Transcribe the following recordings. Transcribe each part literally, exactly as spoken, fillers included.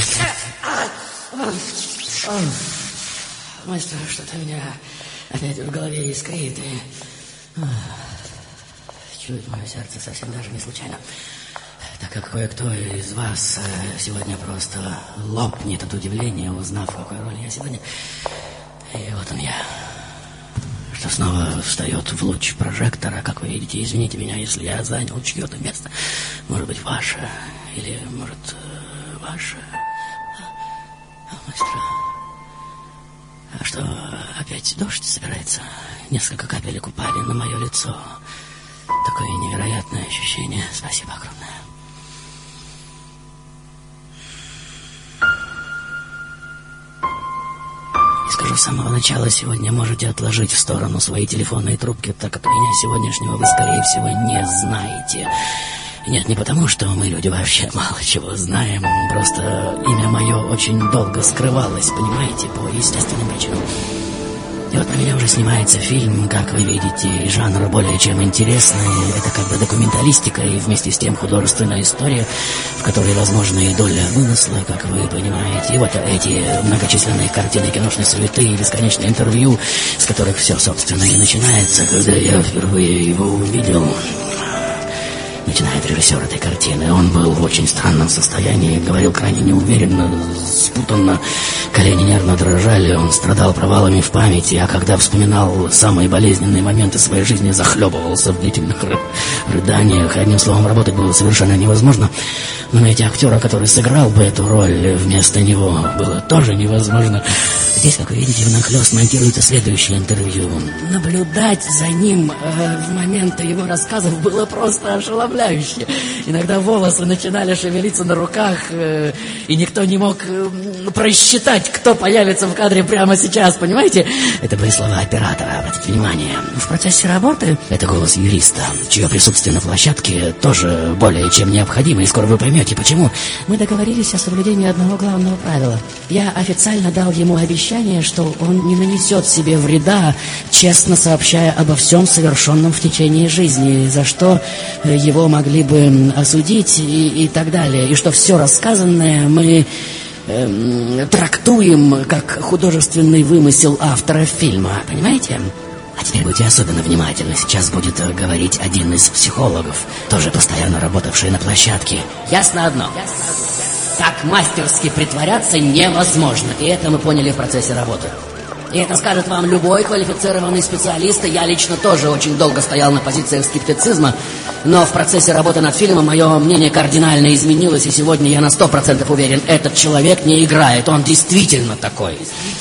Мастер, что-то у меня опять в голове искрит, и чует мое сердце совсем даже не случайно. Так как кое-кто из вас сегодня просто лопнет от удивления, узнав, в какой роли я сегодня. И вот он я, что снова встает в луч прожектора. Как вы видите, извините меня, если я занял чье-то место. Может быть, ваше, или, может, ваше. Мастер, а что, опять дождь собирается? Несколько капелек упали на мое лицо. Такое невероятное ощущение. Спасибо огромное. Скажу с самого начала, сегодня можете отложить в сторону свои телефонные трубки, так как меня сегодняшнего вы, скорее всего, не знаете. Нет, не потому, что мы, люди, вообще мало чего знаем. Просто имя мое очень долго скрывалось, понимаете, по естественным причинам. И вот про меня уже снимается фильм, как вы видите, и жанр более чем интересный. Это как бы документалистика и вместе с тем художественная история, в которой возможна и доля вымысла, как вы понимаете. И вот эти многочисленные картины киношной суеты и бесконечные интервью, с которых все, собственно, и начинается, когда я впервые его увидел. Начинает режиссер этой картины. Он был в очень странном состоянии, говорил крайне неуверенно, спутанно, колени нервно дрожали, он страдал провалами в памяти, а когда вспоминал самые болезненные моменты своей жизни, захлебывался в длительных ры- рыданиях. Одним словом, работать было совершенно невозможно. Но найти актера, который сыграл бы эту роль вместо него, было тоже невозможно. Здесь, как вы видите, внахлёст монтируется следующее интервью. Наблюдать за ним э, в моменты его рассказов было просто ошеломляюще. Иногда волосы начинали шевелиться на руках, э, и никто не мог э, просчитать, кто появится в кадре прямо сейчас, понимаете? Это были слова оператора, обратите внимание. В процессе работы это голос юриста, чье присутствие на площадке тоже более чем необходимо, и скоро вы поймете, почему. Мы договорились о соблюдении одного главного правила. Я официально дал ему обещание, что он не нанесет себе вреда, честно сообщая обо всем совершенном в течение жизни, за что его могли бы осудить и, и так далее. И что все рассказанное мы э, трактуем как художественный вымысел автора фильма. Понимаете? А теперь будьте особенно внимательны. Сейчас будет говорить один из психологов, тоже постоянно работавший на площадке. Ясно одно. Так мастерски притворяться невозможно. И это мы поняли в процессе работы. И это скажет вам любой квалифицированный специалист. И я лично тоже очень долго стоял на позициях скептицизма. Но в процессе работы над фильмом мое мнение кардинально изменилось. И сегодня я на сто процентов уверен, этот человек не играет. Он действительно такой.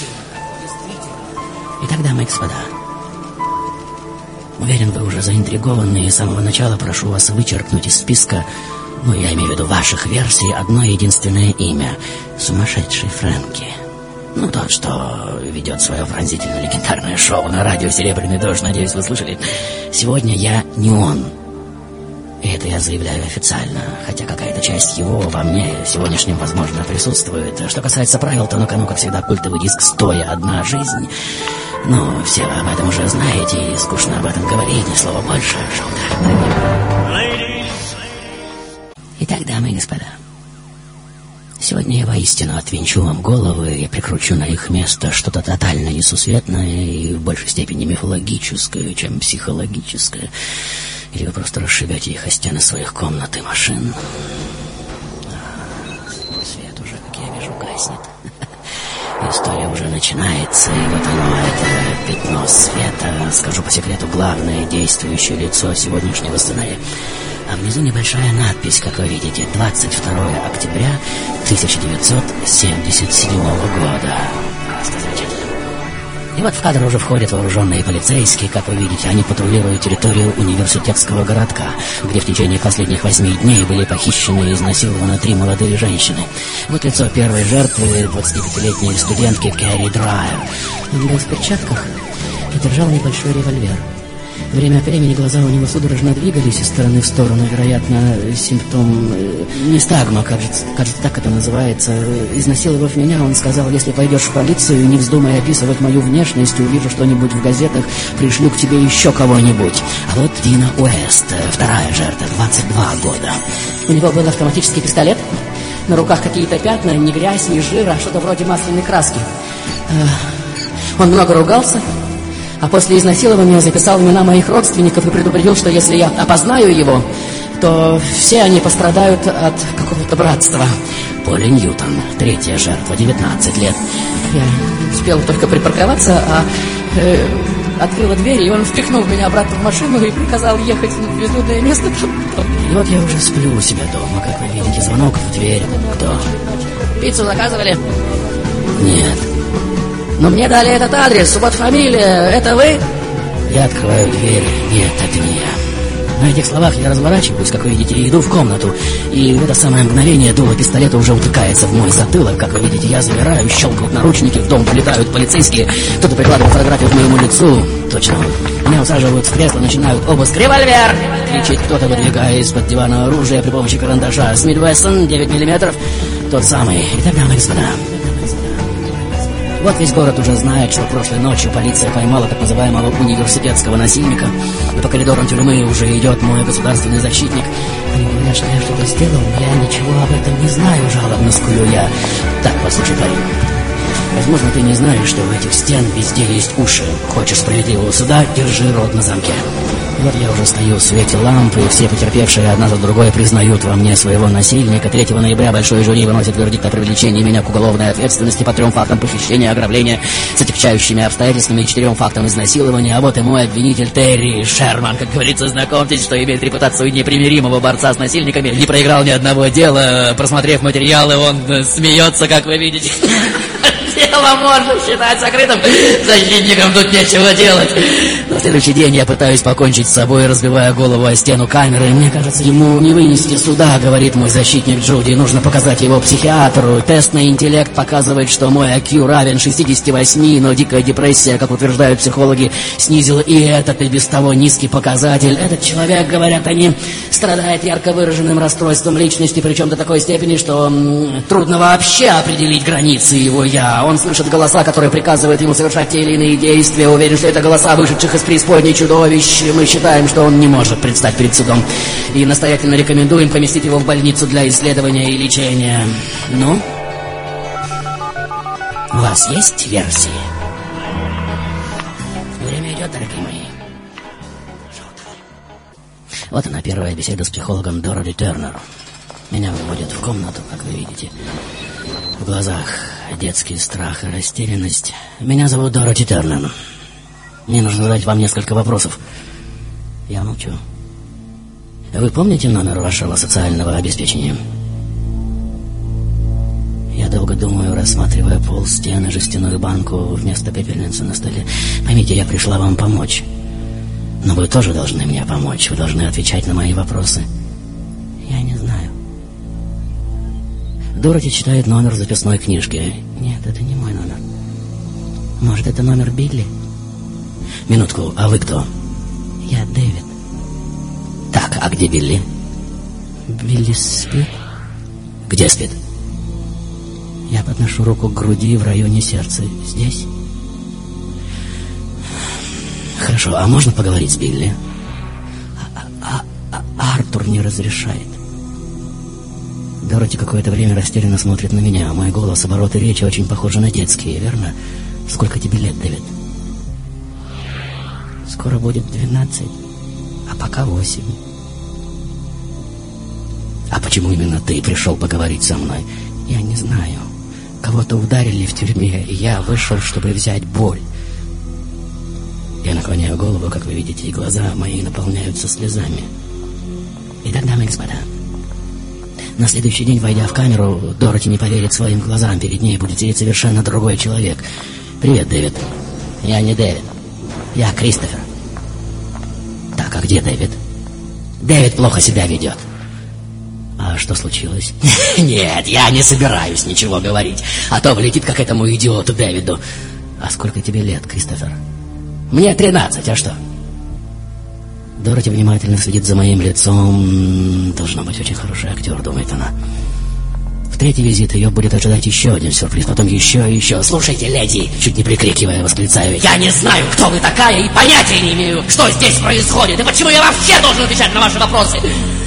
Итак, дамы и господа, уверен, вы уже заинтригованы. И с самого начала прошу вас вычеркнуть из списка, ну, я имею в виду ваших версий, одно единственное имя — сумасшедший Фрэнки. Ну, тот, что ведет свое пронзительное легендарное шоу на радио «Серебряный дождь», надеюсь, вы слышали. Сегодня я не он. И это я заявляю официально, хотя какая-то часть его во мне сегодняшнем, возможно, присутствует. Что касается правил, то на кону, как всегда, культовый диск «Стоя одна жизнь». Ну, все вы об этом уже знаете, и скучно об этом говорить, ни слова больше. Шоу-да. Итак, дамы и господа, сегодня я воистину отвинчу вам головы и прикручу на их место что-то тотально несусветное и в большей степени мифологическое, чем психологическое. Или вы просто расшибете их о стены своих комнат и машин. Свет уже, как я вижу, гаснет. История уже начинается, и вот оно, это пятно света. Скажу по секрету, главное действующее лицо сегодняшнего сценария. А внизу небольшая надпись, как вы видите, двадцать второе октября тысяча девятьсот семьдесят седьмого года. Просто замечательно. И вот в кадр уже входят вооруженные полицейские, как вы видите. Они патрулируют территорию университетского городка, где в течение последних восьми дней были похищены и изнасилованы три молодые женщины. Вот лицо первой жертвы, двадцатипятилетней студентки Кэрри Драйер. Он был в перчатках и держал небольшой револьвер. Время от времени глаза у него судорожно двигались из стороны в сторону, вероятно, симптом э, нестагма, кажется, кажется, так это называется. Изнасиловав меня, он сказал: если пойдешь в полицию, не вздумай описывать мою внешность, увижу что-нибудь в газетах, пришлю к тебе еще кого-нибудь. А вот Дина Уэст, вторая жертва, двадцать два года. У него был автоматический пистолет? На руках какие-то пятна, ни грязь, ни жир, а что-то вроде масляной краски. Он много ругался, а после изнасилования записал имена моих родственников и предупредил, что если я опознаю его, то все они пострадают от какого-то братства. Поли Ньютон, третья жертва, девятнадцать лет. Я успел только припарковаться, а э, открыла дверь, и он впихнул меня обратно в машину и приказал ехать в безлюдное место. И вот я уже сплю у себя дома, как вы видите, звонок в дверь. Кто? Пиццу заказывали? Нет. Но мне дали этот адрес, вот фамилия, это вы? Я открываю дверь, нет, это не я. На этих словах я разворачиваюсь, как вы видите, и иду в комнату. И в это самое мгновение дуло пистолета уже утыкается в мой затылок. Как вы видите, я замираю, щелкают наручники, в дом прилетают полицейские. Кто-то прикладывает фотографию к моему лицу. Точно. Меня усаживают в кресло, начинают обыск. Револьвер! Кричит кто-то, выдвигая из-под дивана оружие при помощи карандаша. Смит Вессон, девять миллиметров. Тот самый. Итак, дамы и господа. Вот весь город уже знает, что прошлой ночью полиция поймала так называемого университетского насильника. И по коридорам тюрьмы уже идет мой государственный защитник. Они говорят, что я что-то сделал, я ничего об этом не знаю, жалобно скулю я. Так, послушай, парень. Возможно, ты не знаешь, что у этих стен везде есть уши. Хочешь справедливого суда, держи рот на замке. И вот я уже стою в свете лампы, и все потерпевшие одна за другой признают во мне своего насильника. третьего ноября большое жюри выносит вердикт о привлечении меня к уголовной ответственности по трем фактам похищения, ограбления с отягчающими обстоятельствами и четырем фактам изнасилования. А вот и мой обвинитель Терри Шерман. Как говорится, знакомьтесь, что имеет репутацию непримиримого борца с насильниками. Не проиграл ни одного дела. Просмотрев материалы, он смеется, как вы видите. Дело можно считать закрытым. Защитникам тут нечего делать. На следующий день я пытаюсь покончить с собой, разбивая голову о стену камеры. Мне кажется, ему не вынести суда, говорит мой защитник Джуди. Нужно показать его психиатру. Тест на интеллект показывает, что мой ай кью равен шестидесяти восьми, но дикая депрессия, как утверждают психологи, снизила и этот и без того низкий показатель. Этот человек, говорят они, страдает ярко выраженным расстройством личности, причем до такой степени, что м, трудно вообще определить границы его «я». Он слышит голоса, которые приказывают ему совершать те или иные действия. Уверен, что это голоса вышедших из преисподней чудовищ. Мы считаем, что он не может предстать перед судом. И настоятельно рекомендуем поместить его в больницу для исследования и лечения. Ну? У вас есть версии? Время идет, дорогие мои. Вот она, первая беседа с психологом Дороти Тернер. Меня выводят в комнату, как вы видите. В глазах детский страх и растерянность. Меня зовут Дороти Тернер. Мне нужно задать вам несколько вопросов. Я молчу. Вы помните номер вашего социального обеспечения? Я долго думаю, рассматривая пол, стены, жестяную банку вместо пепельницы на столе. Поймите, я пришла вам помочь. Но вы тоже должны мне помочь. Вы должны отвечать на мои вопросы. Я не знаю. Дороти читает номер записной книжки. Нет, это не мой номер. Может, это номер Билли? Минутку, а вы кто? Я Дэвид. Так, а где Билли? Билли спит. Где спит? Я подношу руку к груди в районе сердца. Здесь? Хорошо, а можно поговорить с Билли? А, а, а Артур не разрешает. Дороти какое-то время растерянно смотрит на меня. Мой голос, обороты речи очень похожи на детские, верно? Сколько тебе лет, Дэвид? Скоро будет двенадцать, а пока восемь. А почему именно ты пришел поговорить со мной? Я не знаю. Кого-то ударили в тюрьме, и я вышел, чтобы взять боль. Я наклоняю голову, как вы видите, и глаза мои наполняются слезами. Итак, дамы и господа, на следующий день, войдя в камеру, Дороти не поверит своим глазам. Перед ней будет сидеть совершенно другой человек. Привет, Дэвид. Я не Дэвид. Я Кристофер. Так, а где Дэвид? Дэвид плохо себя ведет. А что случилось? Нет, я не собираюсь ничего говорить. А то влетит как этому идиоту Дэвиду. А сколько тебе лет, Кристофер? Мне тринадцать, а что? Дороти внимательно следит за моим лицом. Должно быть очень хороший актер, думает она. В третий визит ее будет ожидать еще один сюрприз, потом еще и еще. Слушайте, леди, чуть не прикрикивая, восклицаю. Я не знаю, кто вы такая, и понятия не имею, что здесь происходит, и почему я вообще должен отвечать на ваши вопросы.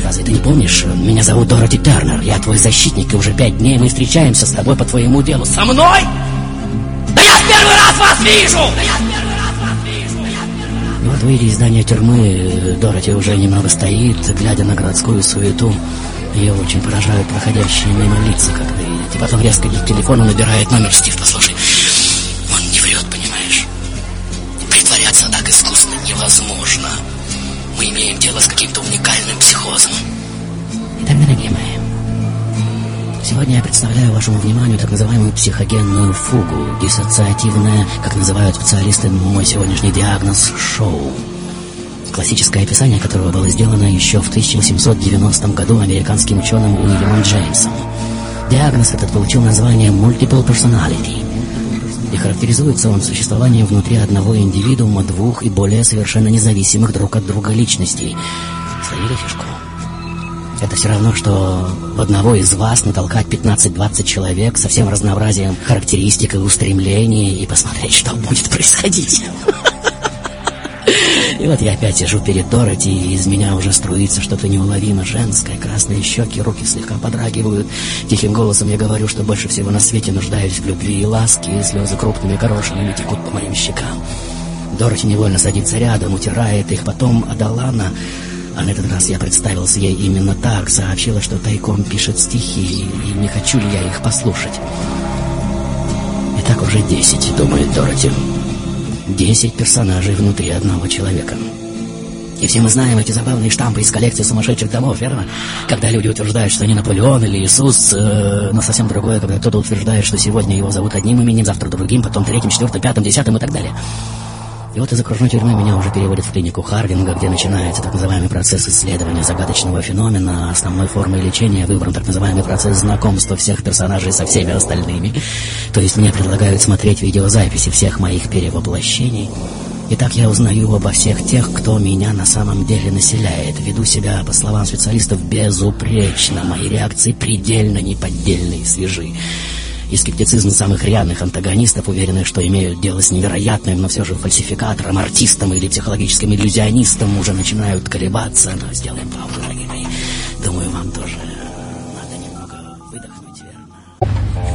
разве ты не помнишь? Меня зовут Дороти Тернер, я твой защитник, и уже пять дней мы встречаемся с тобой по твоему делу. Со мной? Да я в первый раз вас вижу! Да я в первый раз вас вижу! Да я в первый раз... И вот, выйдя из здания тюрьмы, Дороти уже немного стоит, глядя на городскую суету. Ее очень поражают проходящие мимо лица, как вы видите. Потом резко к телефону набирает номер Стив. Послушай, он не врет, понимаешь? Притворяться так искусно невозможно. Мы имеем дело с каким-то уникальным психозом. Итак, дорогие мои, сегодня я представляю вашему вниманию так называемую психогенную фугу, диссоциативное, как называют специалисты, мой сегодняшний диагноз, шоу. Классическое описание которого было сделано еще в тысяча восемьсот девяностом году американским ученым Уильямом Джеймсом. Диагноз этот получил название Multiple Personality. И характеризуется он существованием внутри одного индивидуума двух и более совершенно независимых друг от друга личностей. Словили фишку? Это все равно, что в одного из вас натолкать пятнадцать-двадцать человек со всем разнообразием характеристик и устремлений и посмотреть, что будет происходить. И вот я опять сижу перед Дороти, и из меня уже струится что-то неуловимо женское, красные щеки, руки слегка подрагивают. Тихим голосом я говорю, что больше всего на свете нуждаюсь в любви и ласке, и слезы крупными горошинами текут по моим щекам. Дороти невольно садится рядом, утирает их, потом Адалана, а на этот раз я представился ей именно так, сообщила, что тайком пишет стихи, и не хочу ли я их послушать. И так уже десять, думает Дороти. Десять персонажей внутри одного человека. И все мы знаем эти забавные штампы из коллекции сумасшедших домов, верно? Когда люди утверждают, что они Наполеон или Иисус, э, но совсем другое, когда кто-то утверждает, что сегодня его зовут одним именем, завтра другим, потом третьим, четвертым, пятым, десятым и так далее. И вот из окружной тюрьмы меня уже переводят в клинику Хардинга, где начинается так называемый процесс исследования загадочного феномена. Основной формой лечения выбран так называемый процесс знакомства всех персонажей со всеми остальными. То есть мне предлагают смотреть видеозаписи всех моих перевоплощений. И так я узнаю обо всех тех, кто меня на самом деле населяет. Веду себя, по словам специалистов, безупречно. Мои реакции предельно неподдельны и свежи. И скептицизм самых рьяных антагонистов, уверенных, что имеют дело с невероятным, но все же фальсификатором, артистом или психологическим иллюзионистом, уже начинают колебаться. Но сделаем паузу, дорогие мои. Думаю, вам тоже надо немного выдохнуть, верно?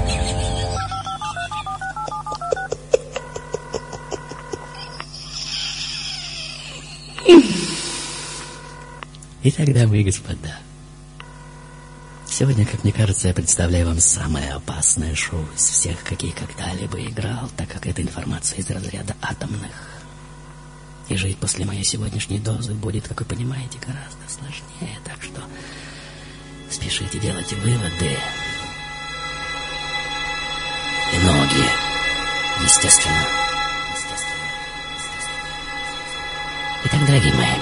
Итак, дамы и господа, сегодня, как мне кажется, я представляю вам самое опасное шоу из всех, какие когда-либо играл, так как эта информация из разряда атомных. И жить после моей сегодняшней дозы будет, как вы понимаете, гораздо сложнее. Так что спешите делать выводы. И ноги, естественно. естественно. Итак, дорогие мои,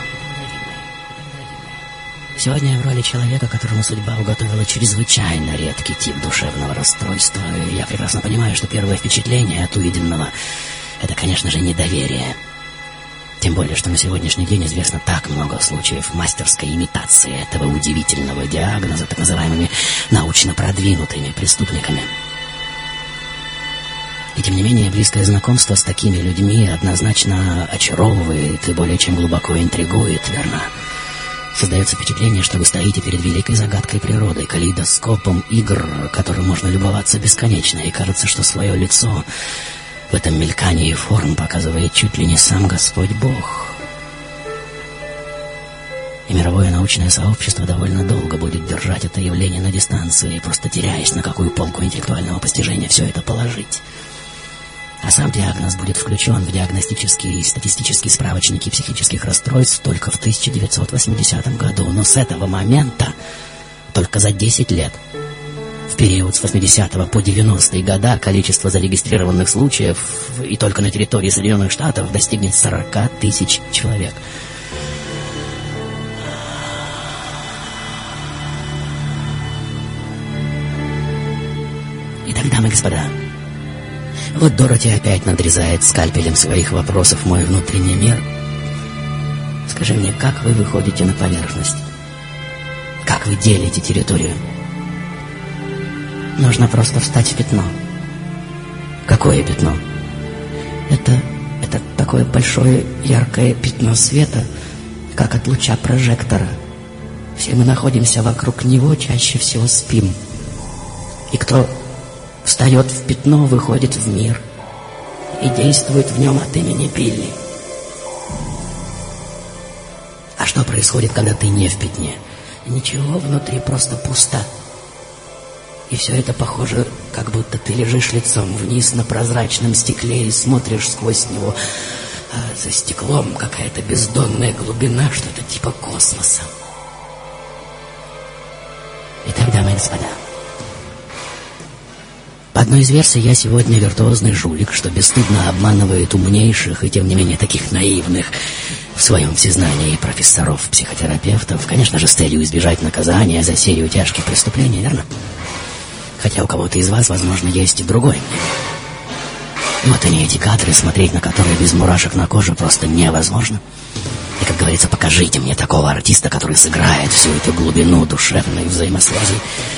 сегодня я в роли человека, которому судьба уготовила чрезвычайно редкий тип душевного расстройства. И я прекрасно понимаю, что первое впечатление от увиденного — это, конечно же, недоверие. Тем более, что на сегодняшний день известно так много случаев мастерской имитации этого удивительного диагноза так называемыми научно продвинутыми преступниками. И тем не менее, близкое знакомство с такими людьми однозначно очаровывает и более чем глубоко интригует, верно? Создается впечатление, что вы стоите перед великой загадкой природы, калейдоскопом игр, которым можно любоваться бесконечно, и кажется, что свое лицо в этом мелькании форм показывает чуть ли не сам Господь Бог. И мировое научное сообщество довольно долго будет держать это явление на дистанции, просто теряясь, на какую полку интеллектуального постижения все это положить. А сам диагноз будет включен в диагностические и статистические справочники психических расстройств только в тысяча девятьсот восьмидесятом году. Но с этого момента, только за десять лет, в период с восьмидесятого по девяностые года, количество зарегистрированных случаев и только на территории Соединенных Штатов достигнет сорок тысяч человек. Итак, дамы и господа, вот Дороти опять надрезает скальпелем своих вопросов мой внутренний мир. Скажи мне, как вы выходите на поверхность? Как вы делите территорию? Нужно просто встать в пятно. Какое пятно? Это, это такое большое яркое пятно света, как от луча прожектора. Все мы находимся вокруг него, чаще всего спим. И кто встает в пятно, выходит в мир и действует в нем от имени Билли. А что происходит, когда ты не в пятне? Ничего, внутри просто пусто. И все это похоже, как будто ты лежишь лицом вниз на прозрачном стекле и смотришь сквозь него. А за стеклом какая-то бездонная глубина, что-то типа космоса. Итак, дамы и господа, по одной из версий, я сегодня виртуозный жулик, что бесстыдно обманывает умнейших и, тем не менее, таких наивных в своем всезнании профессоров-психотерапевтов, конечно же, с целью избежать наказания за серию тяжких преступлений, верно? Хотя у кого-то из вас, возможно, есть и другое мнение. Вот они, эти кадры, смотреть на которые без мурашек на коже просто невозможно. И, как говорится, покажите мне такого артиста, который сыграет всю эту глубину душевной взаимосвязи.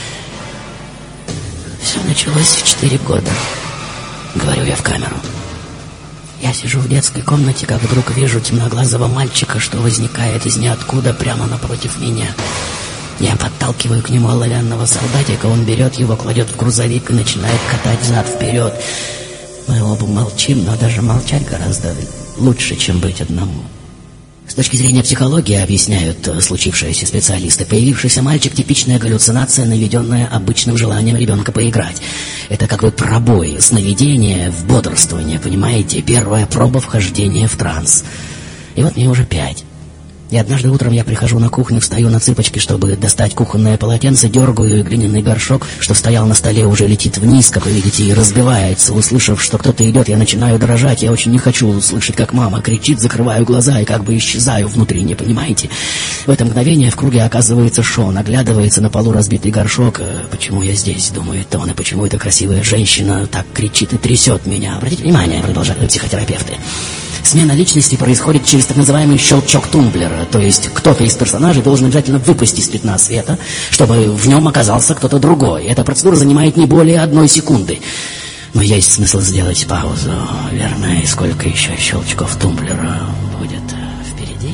Все началось в четыре года, говорю я в камеру. Я сижу в детской комнате, как вдруг вижу темноглазого мальчика, что возникает из ниоткуда прямо напротив меня. Я подталкиваю к нему оловянного солдатика, он берет его, кладет в грузовик и начинает катать зад-вперед. Мы оба молчим, но даже молчать гораздо лучше, чем быть одному. С точки зрения психологии, объясняют случившиеся специалисты, появившийся мальчик — типичная галлюцинация, наведенная обычным желанием ребенка поиграть. Это как бы пробой, сновидение в бодрствование, понимаете? Первая проба вхождения в транс. И вот мне уже пять. И однажды утром я прихожу на кухню, встаю на цыпочки, чтобы достать кухонное полотенце, дергаю, и глиняный горшок, что стоял на столе, уже летит вниз, как вы видите, и разбивается. Услышав, что кто-то идет, я начинаю дрожать. Я очень не хочу слышать, как мама кричит, закрываю глаза и как бы исчезаю внутренне, понимаете? В это мгновение в круге оказывается Шон, оглядывается на полу разбитый горшок. Почему я здесь, думает он, и почему эта красивая женщина так кричит и трясет меня? Обратите внимание, продолжают психотерапевты. Смена личности происходит через так называемый щелчок тумблера, то есть кто-то из персонажей должен обязательно выпасть из пятна света, чтобы в нем оказался кто-то другой. Эта процедура занимает не более одной секунды. Но есть смысл сделать паузу, верно? И сколько еще щелчков тумблера будет впереди?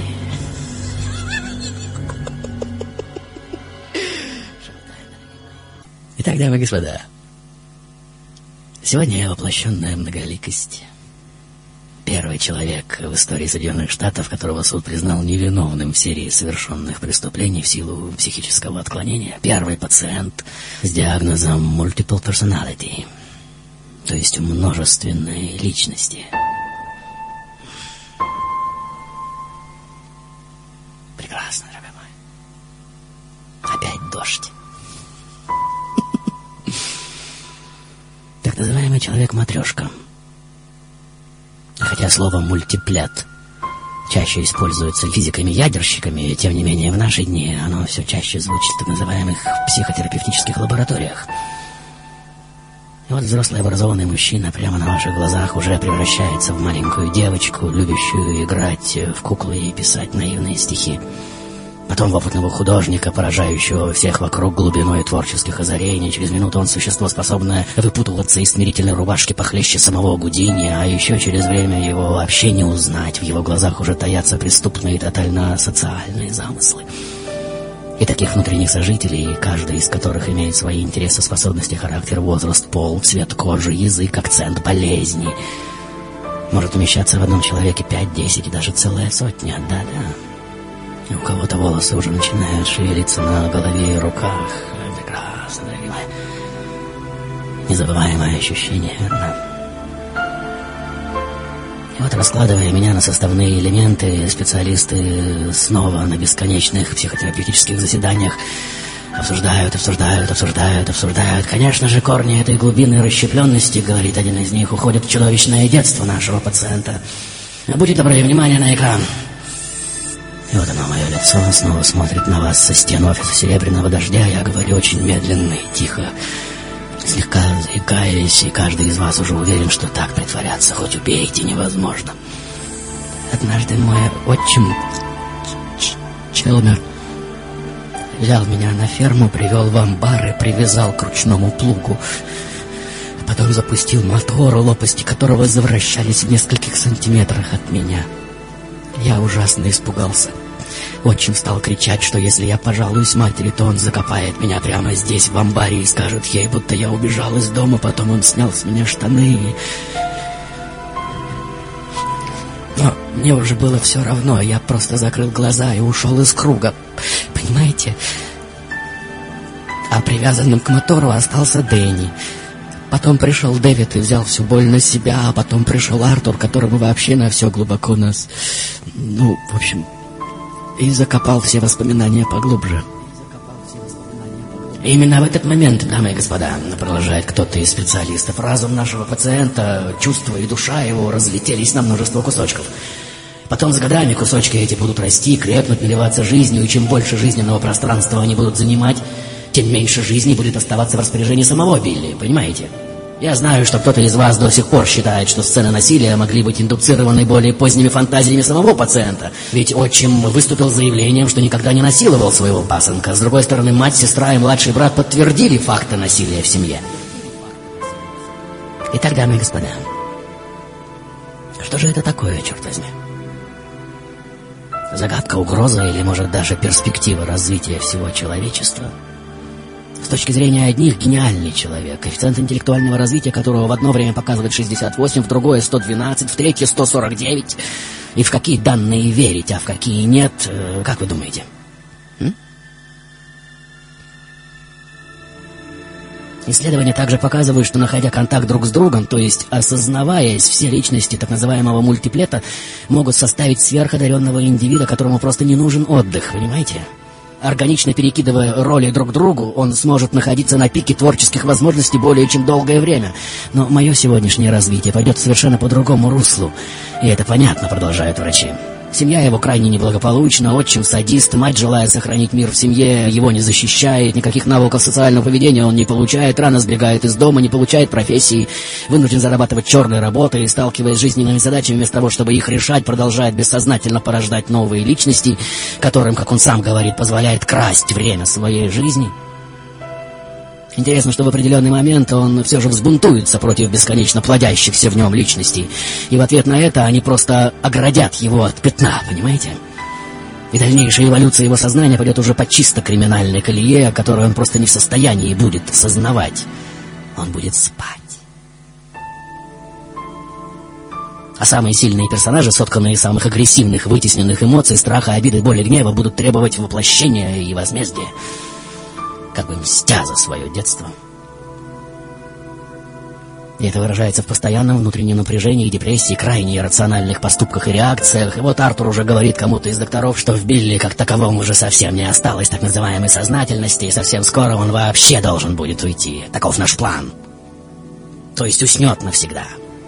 Итак, дамы и господа, сегодня я воплощенная многоликость. Первый человек в истории Соединенных Штатов, которого суд признал невиновным в серии совершенных преступлений в силу психического отклонения. Первый пациент с диагнозом multiple personality, то есть множественной личности. Прекрасно, дорогой мой. Опять дождь. Так называемый человек-матрешка. Хотя слово «мультиплят» чаще используется физиками-ядерщиками, тем не менее в наши дни оно все чаще звучит в так называемых психотерапевтических лабораториях. И вот взрослый образованный мужчина прямо на ваших глазах уже превращается в маленькую девочку, любящую играть в куклы и писать наивные стихи. Потом в опытного художника, поражающего всех вокруг глубиной творческих озарений. Через минуту он существо, способное выпутываться из смирительной рубашки похлеще самого Гудини, а еще через время его вообще не узнать. В его глазах уже таятся преступные тотально-социальные замыслы. И таких внутренних сожителей, каждый из которых имеет свои интересы, способности, характер, возраст, пол, цвет кожи, язык, акцент, болезни, может умещаться в одном человеке пять, десять и даже целая сотня. Да-да. И у кого-то волосы уже начинают шевелиться на голове и руках. Прекрасно, дорогие мои. Незабываемое ощущение, верно? И вот, раскладывая меня на составные элементы, специалисты снова на бесконечных психотерапевтических заседаниях обсуждают, обсуждают, обсуждают, обсуждают. Конечно же, корни этой глубины расщепленности, говорит один из них, уходят в чудовищное детство нашего пациента. Будьте добры, внимание на экран. И вот оно, мое лицо, снова смотрит на вас со стен офиса Серебряного дождя. Я говорю очень медленно и тихо, слегка заикаясь, и каждый из вас уже уверен, что так притворяться, хоть убейте, невозможно. Однажды мой отчим Челмер взял меня на ферму, привел в амбар и привязал к ручному плугу. Потом запустил мотор, лопасти которого завращались в нескольких сантиметрах от меня. Я ужасно испугался. Отчим стал кричать, что если я пожалуюсь матери, то он закопает меня прямо здесь, в амбаре, и скажет ей, будто я убежал из дома. Потом он снял с меня штаны. Но мне уже было все равно. Я просто закрыл глаза и ушел из круга. Понимаете? А привязанным к мотору остался Дэнни. Потом пришел Дэвид и взял всю боль на себя, а потом пришел Артур, которому вообще на все глубоко нас... Ну, в общем, и закопал все воспоминания поглубже. Именно в этот момент, дамы и господа, продолжает кто-то из специалистов, разум нашего пациента, чувства и душа его разлетелись на множество кусочков. Потом с годами кусочки эти будут расти, крепнуть, наливаться жизнью, и чем больше жизненного пространства они будут занимать, тем меньше жизни будет оставаться в распоряжении самого Билли, понимаете? Я знаю, что кто-то из вас до сих пор считает, что сцены насилия могли быть индуцированы более поздними фантазиями самого пациента. Ведь отчим выступил с заявлением, что никогда не насиловал своего пасынка. С другой стороны, мать, сестра и младший брат подтвердили факты насилия в семье. Итак, дамы и господа, что же это такое, черт возьми? Загадка, угроза или, может, даже перспектива развития всего человечества? С точки зрения одних, гениальный человек, коэффициент интеллектуального развития которого в одно время показывает шестьдесят восемь, в другое сто двенадцать, в третье сто сорок девять. И в какие данные верить, а в какие нет, как вы думаете? М? Исследования также показывают, что, находя контакт друг с другом, то есть осознаваясь, все личности так называемого мультиплета могут составить сверходаренного индивида, которому просто не нужен отдых, понимаете? Органично перекидывая роли друг другу, он сможет находиться на пике творческих возможностей более чем долгое время. Но мое сегодняшнее развитие пойдет совершенно по другому руслу. И это понятно, продолжают врачи. Семья его крайне неблагополучна, отчим садист, мать, желая сохранить мир в семье, его не защищает, никаких навыков социального поведения он не получает, рано сбегает из дома, не получает профессии, вынужден зарабатывать черной работой и, сталкиваясь с жизненными задачами, вместо того, чтобы их решать, продолжает бессознательно порождать новые личности, которым, как он сам говорит, позволяет красть время своей жизни. Интересно, что в определенный момент он все же взбунтуется против бесконечно плодящихся в нем личностей. И в ответ на это они просто оградят его от пятна, понимаете? И дальнейшая эволюция его сознания пойдет уже по чисто криминальной колее, которую он просто не в состоянии будет осознавать. Он будет спать. А самые сильные персонажи, сотканные из самых агрессивных, вытесненных эмоций, страха, обиды, боли, гнева, будут требовать воплощения и возмездия, как бы мстя за свое детство. И это выражается в постоянном внутреннем напряжении, депрессии, крайне иррациональных поступках и реакциях. И вот Артур уже говорит кому-то из докторов, что в Билли как таковом уже совсем не осталось так называемой сознательности, и совсем скоро он вообще должен будет уйти. Таков наш план. То есть уснет навсегда.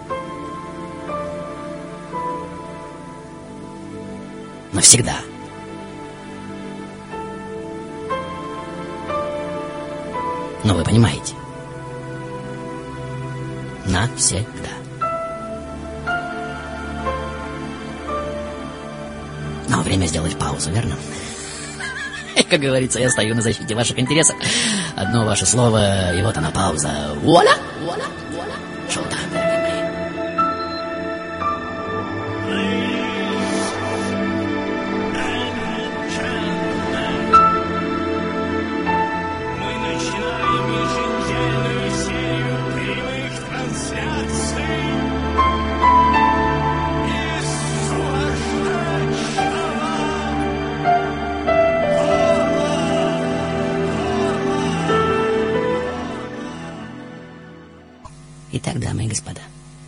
Навсегда. Ну, вы понимаете. Навсегда. Но время сделать паузу, верно? Как говорится, я стою на защите ваших интересов. Одно ваше слово, и вот она пауза. Вуаля! Вуаля! Вуаля! Шоу-тайм, дорогие мои. Итак, дамы и господа,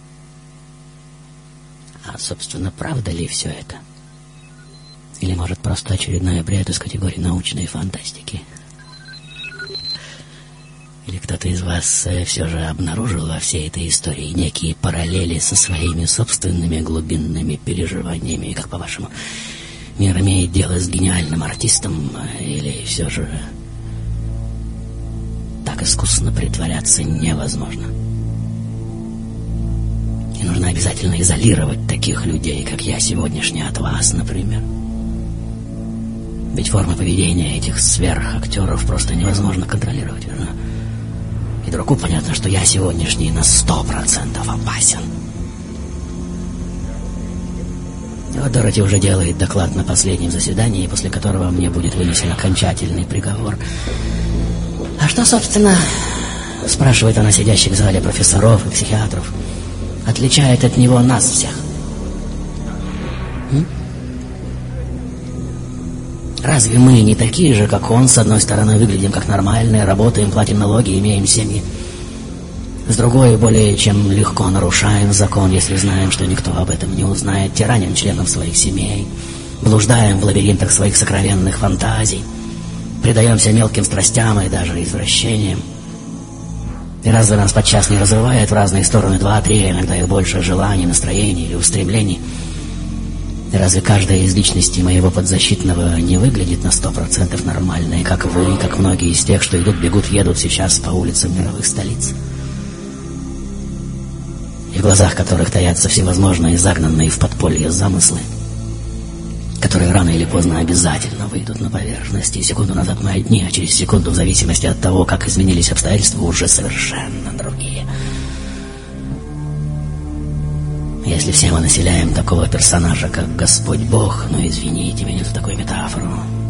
а, собственно, правда ли все это? Или, может, просто очередной бред из категории научной фантастики? Или кто-то из вас э, все же обнаружил во всей этой истории некие параллели со своими собственными глубинными переживаниями? Как, по-вашему, мир имеет дело с гениальным артистом? Или все же так искусно притворяться невозможно? И нужно обязательно изолировать таких людей, как я сегодняшний, от вас, например. Ведь форма поведения этих сверхактеров просто невозможно контролировать, верно? И дураку понятно, что я сегодняшний на сто процентов опасен. Вот Дороти уже делает доклад на последнем заседании, после которого мне будет вынесен окончательный приговор. А что, собственно, спрашивает она сидящих в зале профессоров и психиатров, отличает от него нас всех? М? Разве мы не такие же, как он? С одной стороны, выглядим как нормальные, работаем, платим налоги, имеем семьи. С другой, более чем легко нарушаем закон, если знаем, что никто об этом не узнает, тираним членов своих семей, блуждаем в лабиринтах своих сокровенных фантазий, предаемся мелким страстям и даже извращениям. И разве нас подчас не разрывает в разные стороны два-три, иногда и больше желаний, настроений или устремлений? И разве каждая из личностей моего подзащитного не выглядит на сто процентов нормальной, как вы, как многие из тех, что идут, бегут, едут сейчас по улицам мировых столиц? И в глазах которых таятся всевозможные загнанные в подполье замыслы, которые рано или поздно обязательно выйдут на поверхность. И секунду назад мы одни, а через секунду, в зависимости от того, как изменились обстоятельства, уже совершенно другие. Если все мы населяем такого персонажа, как Господь Бог, ну извините меня за такую метафору,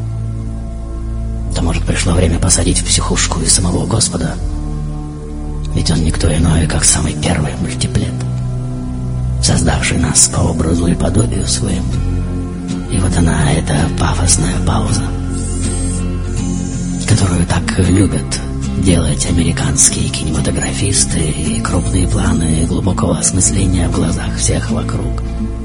то, может, пришло время посадить в психушку и самого Господа. Ведь он никто иной, как самый первый мультиплет, создавший нас по образу и подобию своему. И вот она, эта пафосная пауза, которую так любят делать американские кинематографисты, и крупные планы глубокого осмысления в глазах всех вокруг.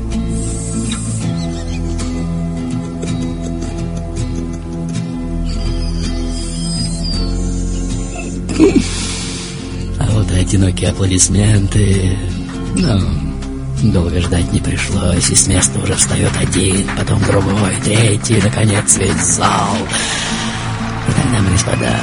А вот и одинокие аплодисменты. Ну, долго ждать не пришлось, и с места уже встает один, потом другой, третий, наконец весь зал. Итак, дамы и господа,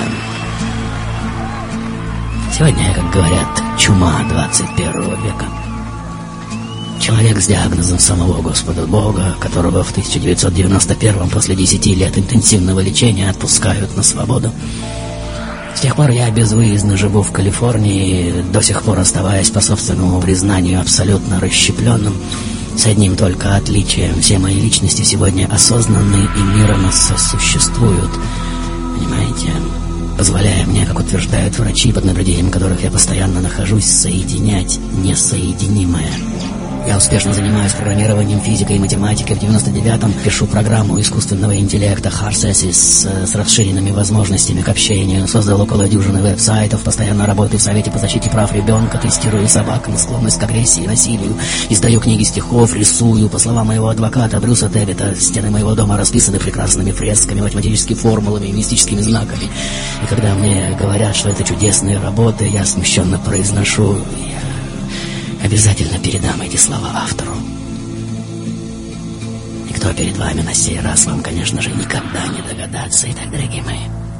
сегодня, как говорят, чума двадцать первого века. Человек с диагнозом самого Господа Бога, которого в тысяча девятьсот девяносто первом после десяти лет интенсивного лечения отпускают на свободу. С тех пор я безвыездно живу в Калифорнии, до сих пор оставаясь по собственному признанию абсолютно расщепленным, с одним только отличием: все мои личности сегодня осознанны и мирно сосуществуют, понимаете, позволяя мне, как утверждают врачи, под наблюдением которых я постоянно нахожусь, соединять несоединимое. Я успешно занимаюсь программированием, физикой и математикой. В девяносто девятом пишу программу искусственного интеллекта HARSESS с, с расширенными возможностями к общению. Создал около дюжины веб-сайтов. Постоянно работаю в Совете по защите прав ребенка. Тестирую собакам склонность к агрессии и насилию. Издаю книги стихов, рисую. По словам моего адвоката Брюса Дэвида, стены моего дома расписаны прекрасными фресками, математическими формулами и мистическими знаками. И когда мне говорят, что это чудесные работы, я смущенно произношу: я обязательно передам эти слова автору. И кто перед вами на сей раз, вам, конечно же, никогда не догадаться. Итак, дорогие мои,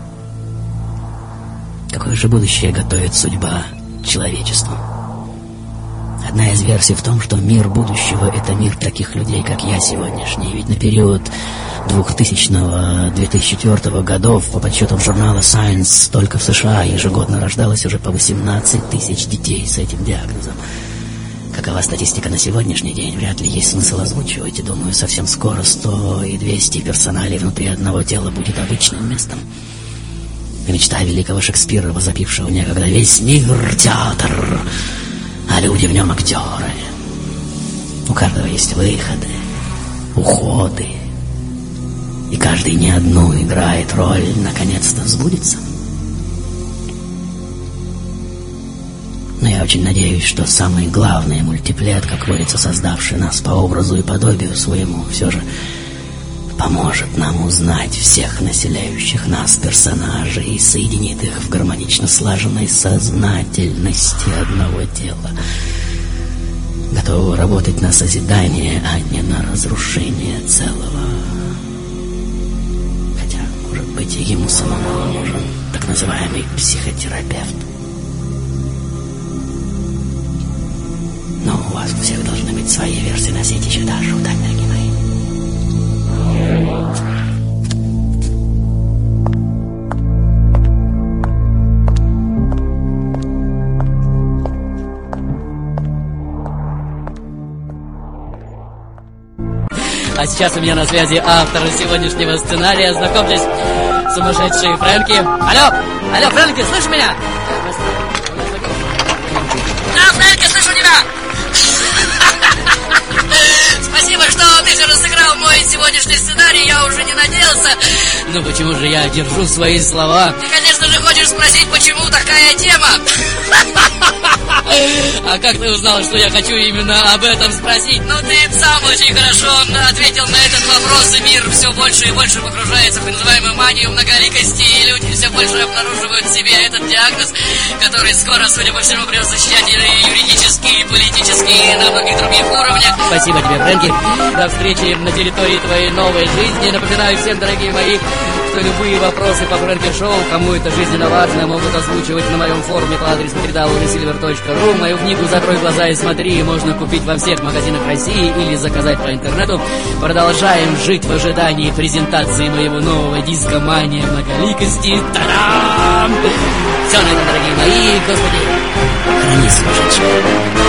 какое же будущее готовит судьба человечеству? Одна из версий в том, что мир будущего — это мир таких людей, как я сегодняшний. Ведь на период двухтысячного — две тысячи четвёртого годов, по подсчетам журнала Science, только в США ежегодно рождалось уже по восемнадцать тысяч детей с этим диагнозом. Какова статистика на сегодняшний день, вряд ли есть смысл озвучивать. И думаю, совсем скоро сто и двести персоналей внутри одного тела будет обычным местом. И мечта великого Шекспира, возопившего некогда: весь мир — театр, а люди в нем актеры. У каждого есть выходы, уходы, и каждый не одну играет роль, наконец-то сбудется. Но я очень надеюсь, что самый главный мультиплет, как говорится, создавший нас по образу и подобию своему, все же поможет нам узнать всех населяющих нас персонажей и соединит их в гармонично слаженной сознательности одного тела, готового работать на созидание, а не на разрушение целого. Хотя, может быть, и ему самому нужен так называемый психотерапевт. Но у вас у всех должны быть свои версии на сети еще даже, так, дорогие мои. А сейчас у меня на связи автор сегодняшнего сценария. Знакомьтесь, сумасшедший Фрэнки. Алло, алло, Фрэнки, слышишь меня? Да, Фрэнки, слышу тебя! Спасибо, что ты же разыграл мой сегодняшний сценарий, я уже не надеялся. Ну почему же я держу свои слова? Ты, конечно же, хочешь спросить, почему такая тема? А как ты узнал, что я хочу именно об этом спросить? Ну, ты сам очень хорошо ответил на этот вопрос, и мир все больше и больше погружается в так называемую манию многоликости, и люди все больше обнаруживают в себе этот диагноз, который скоро, судя по всему, придется защищать и юридически, и политически, и на многих других уровнях. Спасибо тебе, Фрэнки. До встречи на территории твоей новой жизни. Напоминаю всем, дорогие мои, что любые вопросы по Фрэнки Шоу, кому это жизненно важно, могут озвучивать на моем форуме по адресу передавлю сильвер точка ру. Мою книгу «Закрой глаза и смотри» можно купить во всех магазинах России или заказать по интернету. Продолжаем жить в ожидании презентации моего нового диска «Мания многоликости». Та-дам! Все на этом, дорогие мои. Господи, храни сумасшедшего.